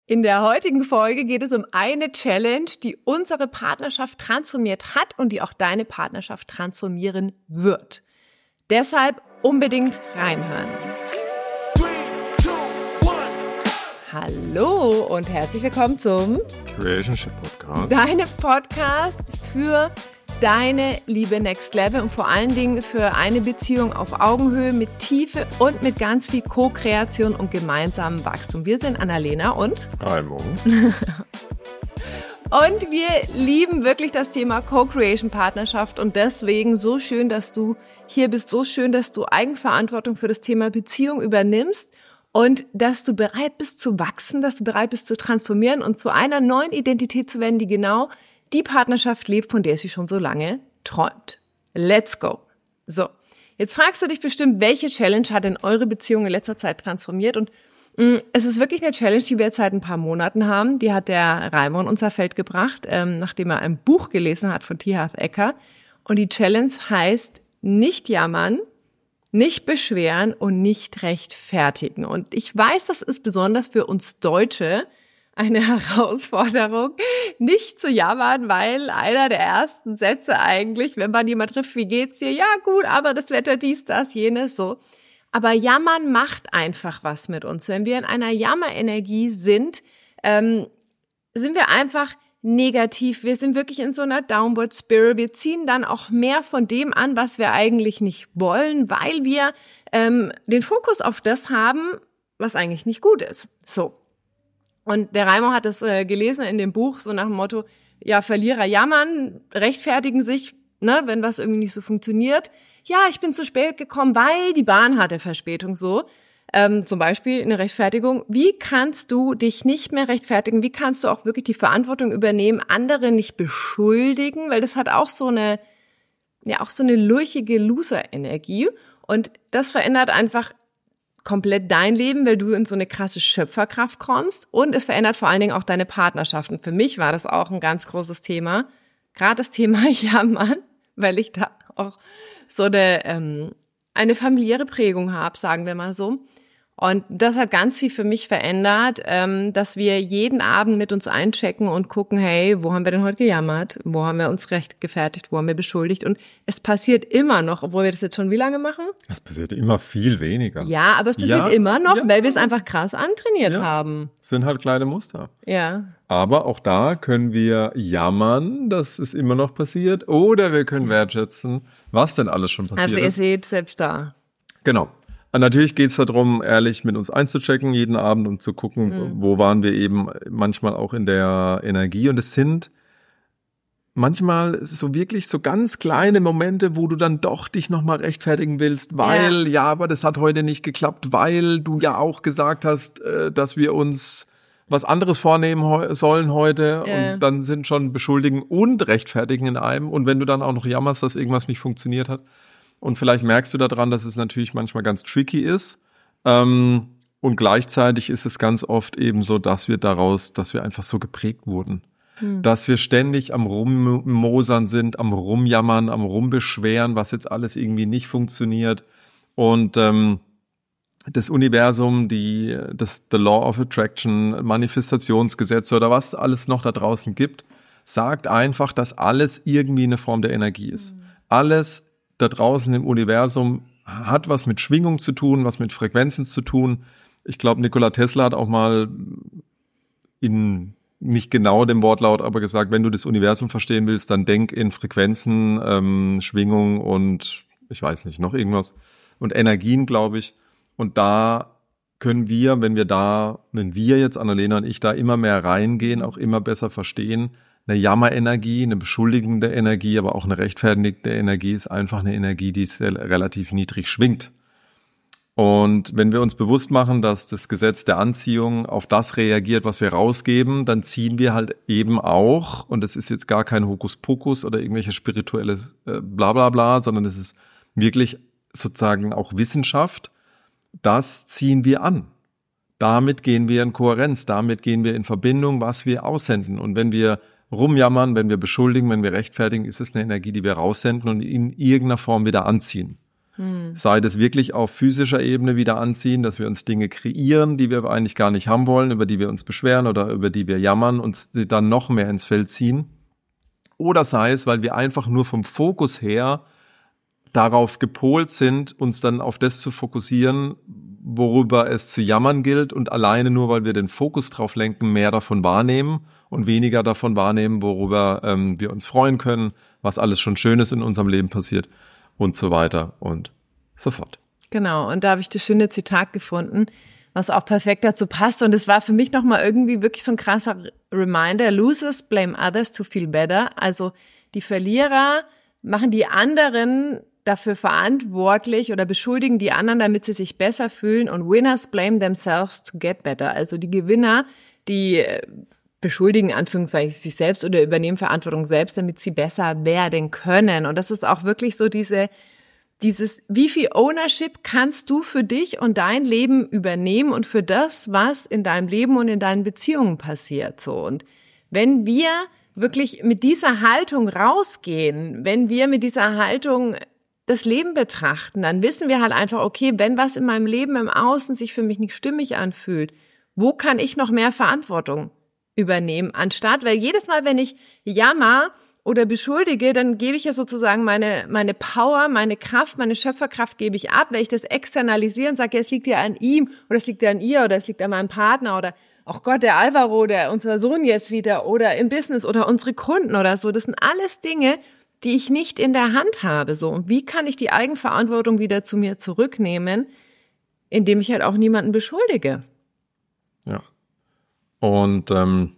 In der heutigen Folge geht es um eine Challenge, die unsere Partnerschaft transformiert hat und die auch deine Partnerschaft transformieren wird. Deshalb unbedingt reinhören. 3, 2, 1. Hallo und herzlich willkommen zum Creationship Podcast. Deinem Podcast für deine Liebe Next Level und vor allen Dingen für eine Beziehung auf Augenhöhe mit Tiefe und mit ganz viel Co-Kreation und gemeinsamem Wachstum. Wir sind Annalena und Raimund. Und wir lieben wirklich das Thema Co-Creation Partnerschaft und deswegen so schön, dass du hier bist, so schön, dass du Eigenverantwortung für das Thema Beziehung übernimmst und dass du bereit bist zu wachsen, dass du bereit bist zu transformieren und zu einer neuen Identität zu werden, die genau die Partnerschaft lebt, von der sie schon so lange träumt. Let's go. So, jetzt fragst du dich bestimmt, welche Challenge hat denn eure Beziehung in letzter Zeit transformiert? Und es ist wirklich eine Challenge, die wir jetzt seit ein paar Monaten haben. Die hat der Raimund in unser Feld gebracht, nachdem er ein Buch gelesen hat von T. Harv Eker. Und die Challenge heißt, nicht jammern, nicht beschweren und nicht rechtfertigen. Und ich weiß, das ist besonders für uns Deutsche eine Herausforderung, nicht zu jammern, weil einer der ersten Sätze eigentlich, wenn man jemand trifft, wie geht's dir? Ja, gut, aber das Wetter, dies, das, jenes, so. Aber jammern macht einfach was mit uns. Wenn wir in einer Jammerenergie sind, sind wir einfach negativ. Wir sind wirklich in so einer Downward Spiral. Wir ziehen dann auch mehr von dem an, was wir eigentlich nicht wollen, weil wir den Fokus auf das haben, was eigentlich nicht gut ist. So. Und der Raimund hat es gelesen in dem Buch, so nach dem Motto, ja, Verlierer jammern, rechtfertigen sich, ne, wenn was irgendwie nicht so funktioniert. Ja, ich bin zu spät gekommen, weil die Bahn hatte Verspätung, so. Zum Beispiel eine Rechtfertigung. Wie kannst du dich nicht mehr rechtfertigen? Wie kannst du auch wirklich die Verantwortung übernehmen, andere nicht beschuldigen? Weil das hat auch so eine lurchige Loser-Energie. Und das verändert einfach komplett dein Leben, weil du in so eine krasse Schöpferkraft kommst und es verändert vor allen Dingen auch deine Partnerschaften. Für mich war das auch ein ganz großes Thema, gerade das Thema Jammern, weil ich da auch so eine familiäre Prägung habe, sagen wir mal so. Und das hat ganz viel für mich verändert, dass wir jeden Abend mit uns einchecken und gucken, hey, wo haben wir denn heute gejammert? Wo haben wir uns rechtfertigt? Wo haben wir beschuldigt? Und es passiert immer noch, obwohl wir das jetzt schon wie lange machen? Es passiert immer viel weniger. Ja, aber es passiert immer noch, weil wir es einfach krass antrainiert haben. Es sind halt kleine Muster. Ja. Aber auch da können wir jammern, dass es immer noch passiert, oder wir können wertschätzen, was denn alles schon passiert ist. Also ihr seht, selbst da. Genau. Und natürlich geht es darum, ehrlich mit uns einzuchecken jeden Abend und zu gucken, wo waren wir eben manchmal auch in der Energie. Und es sind manchmal so wirklich so ganz kleine Momente, wo du dann doch dich nochmal rechtfertigen willst, weil, aber das hat heute nicht geklappt, weil du ja auch gesagt hast, dass wir uns was anderes vornehmen sollen heute. Und dann sind schon Beschuldigen und Rechtfertigen in einem. Und wenn du dann auch noch jammerst, dass irgendwas nicht funktioniert hat, und vielleicht merkst du daran, dass es natürlich manchmal ganz tricky ist. Und gleichzeitig ist es ganz oft eben so, dass wir einfach so geprägt wurden. Dass wir ständig am Rummosern sind, am Rumjammern, am Rumbeschweren, was jetzt alles irgendwie nicht funktioniert. Und das Universum, the Law of Attraction, Manifestationsgesetze oder was alles noch da draußen gibt, sagt einfach, dass alles irgendwie eine Form der Energie ist. Alles da draußen im Universum hat was mit Schwingung zu tun, was mit Frequenzen zu tun. Ich glaube, Nikola Tesla hat auch mal in nicht genau dem Wortlaut, aber gesagt, wenn du das Universum verstehen willst, dann denk in Frequenzen, Schwingung und ich weiß nicht, noch irgendwas. Und Energien, glaube ich. Und da können wir, wenn wir jetzt, Annalena und ich, da immer mehr reingehen, auch immer besser verstehen, eine Jammerenergie, eine beschuldigende Energie, aber auch eine rechtfertigende Energie ist einfach eine Energie, die relativ niedrig schwingt. Und wenn wir uns bewusst machen, dass das Gesetz der Anziehung auf das reagiert, was wir rausgeben, dann ziehen wir halt eben auch, und das ist jetzt gar kein Hokuspokus oder irgendwelche spirituelle Blablabla, sondern es ist wirklich sozusagen auch Wissenschaft, das ziehen wir an. Damit gehen wir in Kohärenz, damit gehen wir in Verbindung, was wir aussenden. Und wenn wir rumjammern, wenn wir beschuldigen, wenn wir rechtfertigen, ist es eine Energie, die wir raussenden und in irgendeiner Form wieder anziehen. Sei das wirklich auf physischer Ebene wieder anziehen, dass wir uns Dinge kreieren, die wir eigentlich gar nicht haben wollen, über die wir uns beschweren oder über die wir jammern und sie dann noch mehr ins Feld ziehen. Oder sei es, weil wir einfach nur vom Fokus her darauf gepolt sind, uns dann auf das zu fokussieren, worüber es zu jammern gilt und alleine nur, weil wir den Fokus drauf lenken, mehr davon wahrnehmen und weniger davon wahrnehmen, worüber wir uns freuen können, was alles schon Schönes in unserem Leben passiert und so weiter und so fort. Genau, und da habe ich das schöne Zitat gefunden, was auch perfekt dazu passt. Und es war für mich nochmal irgendwie wirklich so ein krasser Reminder. Losers blame others to feel better. Also die Verlierer machen die anderen dafür verantwortlich oder beschuldigen die anderen, damit sie sich besser fühlen. Und Winners blame themselves to get better. Also die Gewinner, die beschuldigen Anführungszeichen sich selbst oder übernehmen Verantwortung selbst, damit sie besser werden können. Und das ist auch wirklich so dieses, wie viel Ownership kannst du für dich und dein Leben übernehmen und für das, was in deinem Leben und in deinen Beziehungen passiert, so. Und wenn wir wirklich mit dieser Haltung rausgehen, wenn wir mit dieser Haltung das Leben betrachten, dann wissen wir halt einfach, okay, wenn was in meinem Leben im Außen sich für mich nicht stimmig anfühlt, wo kann ich noch mehr Verantwortung übernehmen, anstatt, weil jedes Mal, wenn ich jammer oder beschuldige, dann gebe ich ja sozusagen meine Power, meine Kraft, meine Schöpferkraft gebe ich ab, weil ich das externalisiere und sage, ja, es liegt ja an ihm oder es liegt ja an ihr oder es liegt an meinem Partner oder auch Gott, der Alvaro, unser Sohn jetzt wieder oder im Business oder unsere Kunden oder so. Das sind alles Dinge, die ich nicht in der Hand habe. So, und wie kann ich die Eigenverantwortung wieder zu mir zurücknehmen, indem ich halt auch niemanden beschuldige? Ja. Und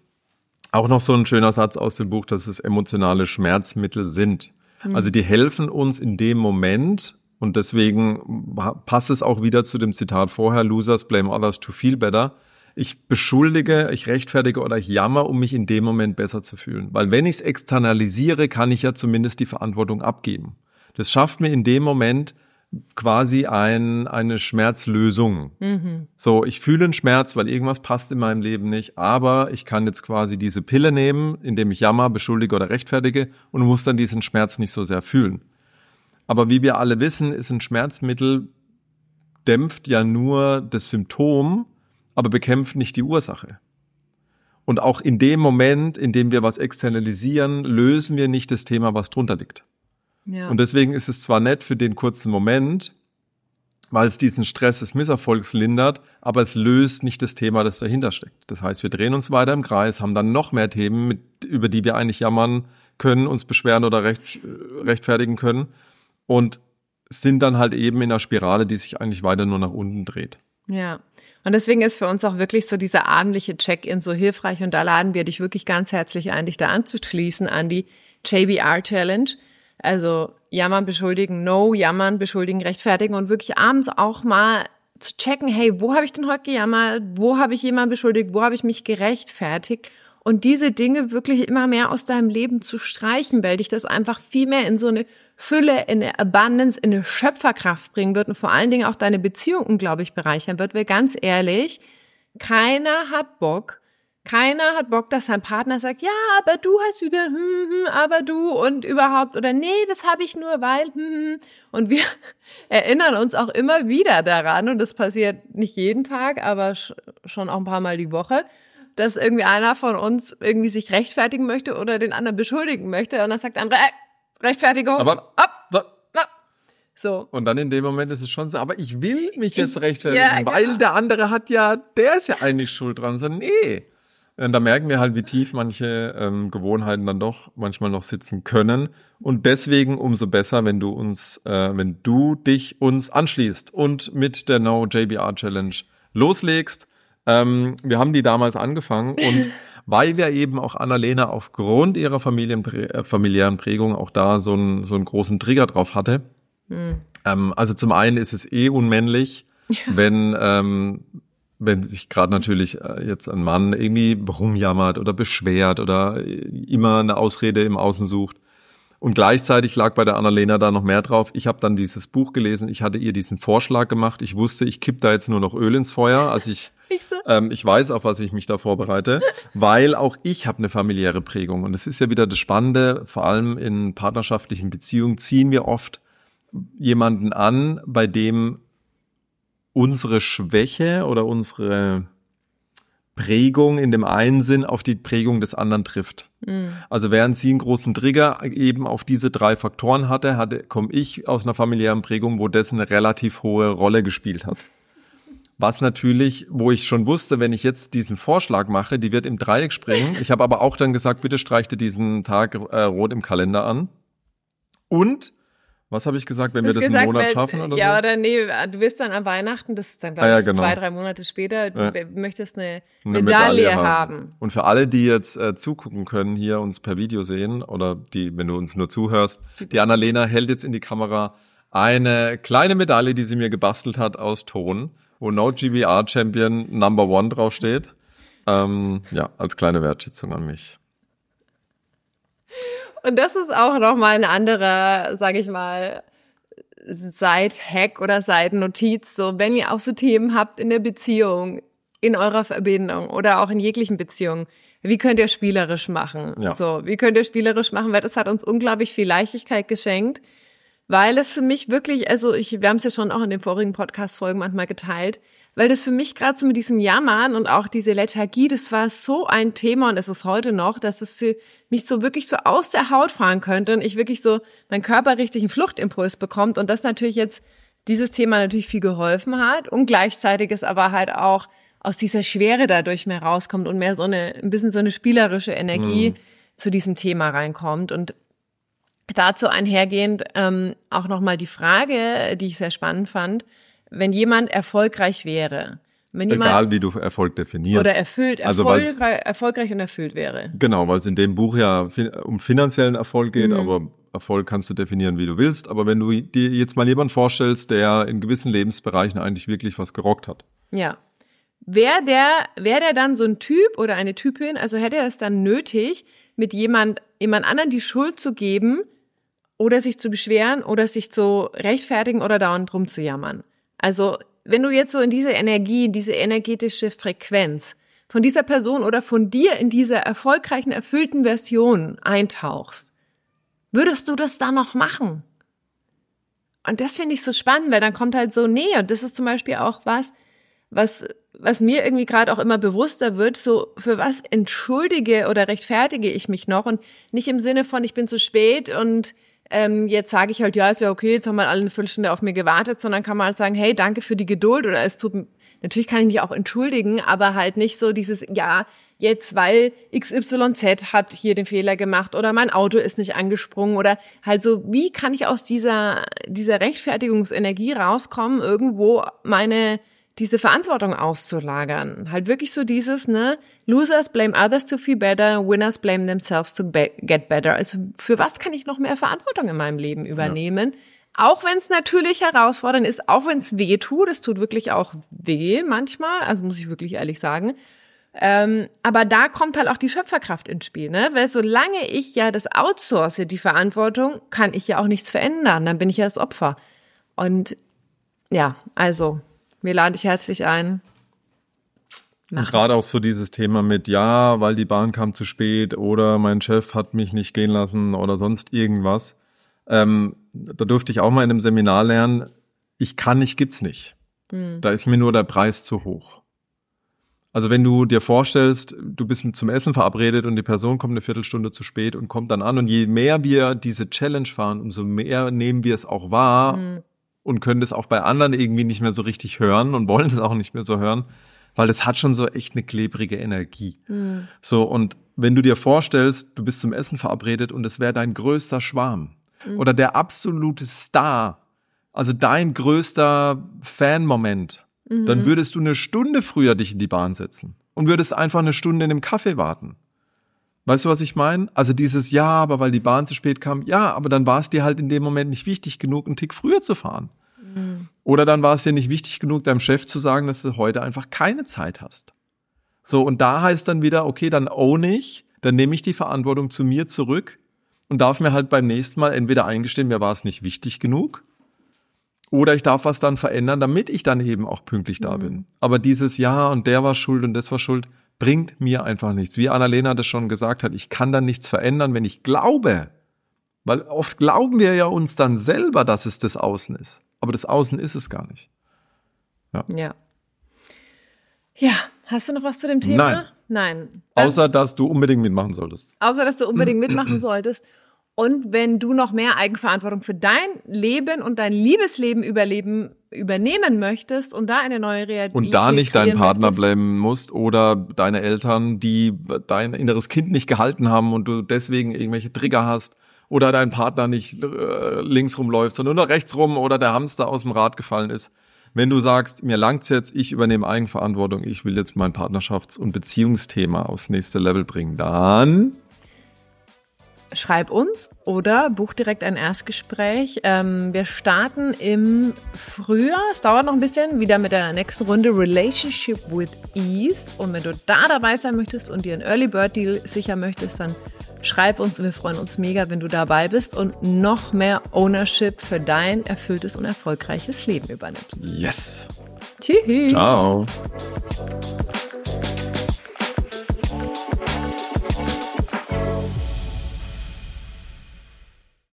auch noch so ein schöner Satz aus dem Buch, dass es emotionale Schmerzmittel sind. Also die helfen uns in dem Moment und deswegen passt es auch wieder zu dem Zitat vorher, Losers blame others to feel better. Ich beschuldige, ich rechtfertige oder ich jammer, um mich in dem Moment besser zu fühlen. Weil wenn ich es externalisiere, kann ich ja zumindest die Verantwortung abgeben. Das schafft mir in dem Moment quasi eine Schmerzlösung. So, ich fühle einen Schmerz, weil irgendwas passt in meinem Leben nicht, aber ich kann jetzt quasi diese Pille nehmen, indem ich jammer, beschuldige oder rechtfertige und muss dann diesen Schmerz nicht so sehr fühlen. Aber wie wir alle wissen, ist ein Schmerzmittel, dämpft ja nur das Symptom, aber bekämpft nicht die Ursache. Und auch in dem Moment, in dem wir was externalisieren, lösen wir nicht das Thema, was drunter liegt. Ja. Und deswegen ist es zwar nett für den kurzen Moment, weil es diesen Stress des Misserfolgs lindert, aber es löst nicht das Thema, das dahinter steckt. Das heißt, wir drehen uns weiter im Kreis, haben dann noch mehr Themen, über die wir eigentlich jammern können, uns beschweren oder rechtfertigen können und sind dann halt eben in einer Spirale, die sich eigentlich weiter nur nach unten dreht. Ja, und deswegen ist für uns auch wirklich so dieser abendliche Check-in so hilfreich und da laden wir dich wirklich ganz herzlich ein, dich da anzuschließen an die JBR Challenge. Also jammern, beschuldigen, no, jammern, beschuldigen, rechtfertigen und wirklich abends auch mal zu checken, hey, wo habe ich denn heute gejammert, wo habe ich jemanden beschuldigt, wo habe ich mich gerechtfertigt und diese Dinge wirklich immer mehr aus deinem Leben zu streichen, weil dich das einfach viel mehr in so eine Fülle, in eine Abundance, in eine Schöpferkraft bringen wird und vor allen Dingen auch deine Beziehung unglaublich bereichern wird, weil ganz ehrlich, keiner hat Bock, dass sein Partner sagt, ja, aber du hast wieder, aber du und überhaupt oder nee, das habe ich nur, weil, und wir erinnern uns auch immer wieder daran und das passiert nicht jeden Tag, aber schon auch ein paar Mal die Woche, dass irgendwie einer von uns irgendwie sich rechtfertigen möchte oder den anderen beschuldigen möchte und dann sagt der andere, Rechtfertigung, aber so. Und dann in dem Moment ist es schon so, aber ich will mich jetzt rechtfertigen, weil der andere der ist ja eigentlich schuld dran. So, nee. Und da merken wir halt, wie tief manche Gewohnheiten dann doch manchmal noch sitzen können. Und deswegen umso besser, wenn du dich uns anschließt und mit der No JBR Challenge loslegst. Wir haben die damals angefangen und weil wir eben auch Annalena aufgrund ihrer familiären Prägung auch da so einen großen Trigger drauf hatte. Also zum einen ist es unmännlich, wenn sich gerade natürlich jetzt ein Mann irgendwie rumjammert oder beschwert oder immer eine Ausrede im Außen sucht. Und gleichzeitig lag bei der Annalena da noch mehr drauf. Ich habe dann dieses Buch gelesen, ich hatte ihr diesen Vorschlag gemacht. Ich wusste, ich kipp da jetzt nur noch Öl ins Feuer. Also ich weiß, auf was ich mich da vorbereite, weil auch ich habe eine familiäre Prägung. Und es ist ja wieder das Spannende, vor allem in partnerschaftlichen Beziehungen ziehen wir oft jemanden an, bei dem unsere Schwäche oder unsere Prägung in dem einen Sinn auf die Prägung des anderen trifft. Also während sie einen großen Trigger eben auf diese 3 Faktoren komme ich aus einer familiären Prägung, wo das eine relativ hohe Rolle gespielt hat. Was natürlich, wo ich schon wusste, wenn ich jetzt diesen Vorschlag mache, die wird im Dreieck springen. Ich habe aber auch dann gesagt, bitte streich dir diesen Tag rot im Kalender an. Und was habe ich gesagt, wenn wir das einen Monat schaffen oder so? Ja, oder nee, du wirst dann an Weihnachten, das ist dann, glaube ich, genau. 2-3 Monate später, du möchtest eine Medaille haben. Und für alle, die jetzt zugucken können, hier uns per Video sehen, oder die, wenn du uns nur zuhörst, die Annalena hält jetzt in die Kamera eine kleine Medaille, die sie mir gebastelt hat aus Ton, wo No GBR Champion Number 1 draufsteht. Als kleine Wertschätzung an mich. Und das ist auch nochmal ein anderer, sage ich mal, Side-Hack oder Side-Notiz. So, wenn ihr auch so Themen habt in der Beziehung, in eurer Verbindung oder auch in jeglichen Beziehungen, wie könnt ihr spielerisch machen? Ja. So, wie könnt ihr spielerisch machen? Weil das hat uns unglaublich viel Leichtigkeit geschenkt, weil es für mich wirklich, also wir haben es ja schon auch in den vorigen Podcast-Folgen manchmal geteilt, weil das für mich gerade so mit diesem Jammern und auch diese Lethargie, das war so ein Thema und es ist heute noch, dass es mich so wirklich so aus der Haut fahren könnte und ich wirklich so mein Körper richtig einen Fluchtimpuls bekommt und das natürlich jetzt dieses Thema natürlich viel geholfen hat und gleichzeitig es aber halt auch aus dieser Schwere dadurch mehr rauskommt und mehr ein bisschen so eine spielerische Energie zu diesem Thema reinkommt. Und dazu einhergehend auch nochmal die Frage, die ich sehr spannend fand, wenn jemand erfolgreich wäre. Egal, wie du Erfolg definierst. Oder erfolgreich und erfüllt wäre. Genau, weil es in dem Buch ja um finanziellen Erfolg geht, aber Erfolg kannst du definieren, wie du willst. Aber wenn du dir jetzt mal jemanden vorstellst, der in gewissen Lebensbereichen eigentlich wirklich was gerockt hat. Ja. Wäre der dann so ein Typ oder eine Typin, also hätte er es dann nötig, mit jemand anderen die Schuld zu geben oder sich zu beschweren oder sich zu rechtfertigen oder dauernd drum zu jammern? Also, wenn du jetzt so in diese Energie, in diese energetische Frequenz von dieser Person oder von dir in dieser erfolgreichen, erfüllten Version eintauchst, würdest du das dann noch machen? Und das finde ich so spannend, weil dann kommt halt so näher. Und das ist zum Beispiel auch was mir irgendwie gerade auch immer bewusster wird, so für was entschuldige oder rechtfertige ich mich noch und nicht im Sinne von, ich bin zu spät und jetzt sage ich halt, ja, ist ja okay, jetzt haben wir alle eine Viertelstunde auf mir gewartet, sondern kann man halt sagen, hey, danke für die Geduld oder natürlich kann ich mich auch entschuldigen, aber halt nicht so dieses, ja, jetzt, weil XYZ hat hier den Fehler gemacht oder mein Auto ist nicht angesprungen oder halt so, wie kann ich aus dieser Rechtfertigungsenergie rauskommen, irgendwo diese Verantwortung auszulagern. Halt wirklich so dieses, Losers blame others to feel better, winners blame themselves to get better. Also für was kann ich noch mehr Verantwortung in meinem Leben übernehmen? Ja. Auch wenn es natürlich herausfordernd ist, auch wenn es weh tut, es tut wirklich auch weh manchmal, also muss ich wirklich ehrlich sagen. Aber da kommt halt auch die Schöpferkraft ins Spiel, ne? Weil solange ich ja das outsource, die Verantwortung, kann ich ja auch nichts verändern. Dann bin ich ja das Opfer. Und ja, also wir laden dich herzlich ein. Und gerade auch so dieses Thema mit, ja, weil die Bahn kam zu spät oder mein Chef hat mich nicht gehen lassen oder sonst irgendwas. Da durfte ich auch mal in einem Seminar lernen, ich kann nicht, gibt's nicht. Da ist mir nur der Preis zu hoch. Also wenn du dir vorstellst, du bist zum Essen verabredet und die Person kommt eine Viertelstunde zu spät und kommt dann an und je mehr wir diese Challenge fahren, umso mehr nehmen wir es auch wahr und können das auch bei anderen irgendwie nicht mehr so richtig hören und wollen das auch nicht mehr so hören, weil das hat schon so echt eine klebrige Energie. So, und wenn du dir vorstellst, du bist zum Essen verabredet und es wäre dein größter Schwarm oder der absolute Star, also dein größter Fan-Moment, dann würdest du eine Stunde früher dich in die Bahn setzen und würdest einfach eine Stunde in einem Café warten. Weißt du, was ich meine? Also dieses, ja, aber weil die Bahn zu spät kam, ja, aber dann war es dir halt in dem Moment nicht wichtig genug, einen Tick früher zu fahren. Oder dann war es dir nicht wichtig genug, deinem Chef zu sagen, dass du heute einfach keine Zeit hast. So, und da heißt dann wieder, okay, dann own ich, dann nehme ich die Verantwortung zu mir zurück und darf mir halt beim nächsten Mal entweder eingestehen, mir war es nicht wichtig genug, oder ich darf was dann verändern, damit ich dann eben auch pünktlich da bin. Aber dieses Ja und der war schuld und das war schuld, bringt mir einfach nichts. Wie Annalena das schon gesagt hat, ich kann dann nichts verändern, wenn ich glaube, Weil oft glauben wir ja uns dann selber, dass es das Außen ist. Aber das Außen ist es gar nicht. Ja. Ja, hast du noch was zu dem Thema? Nein. Außer, dass du unbedingt mitmachen solltest. Und wenn du noch mehr Eigenverantwortung für dein Leben und dein Liebesleben übernehmen möchtest und da eine neue Realität und da nicht deinen Partner blamen musst oder deine Eltern, die dein inneres Kind nicht gehalten haben und du deswegen irgendwelche Trigger hast oder dein Partner nicht links rumläuft, sondern nur rechts rum oder der Hamster aus dem Rad gefallen ist. Wenn du sagst, mir langt's jetzt, ich übernehme Eigenverantwortung, ich will jetzt mein Partnerschafts- und Beziehungsthema aufs nächste Level bringen, dann schreib uns oder buch direkt ein Erstgespräch. Wir starten im Frühjahr, es dauert noch ein bisschen, wieder mit der nächsten Runde Relationship with Ease. Und wenn du da dabei sein möchtest und dir einen Early Bird Deal sichern möchtest, dann schreib uns und wir freuen uns mega, wenn du dabei bist und noch mehr Ownership für dein erfülltes und erfolgreiches Leben übernimmst. Yes! Tschüss! Ciao!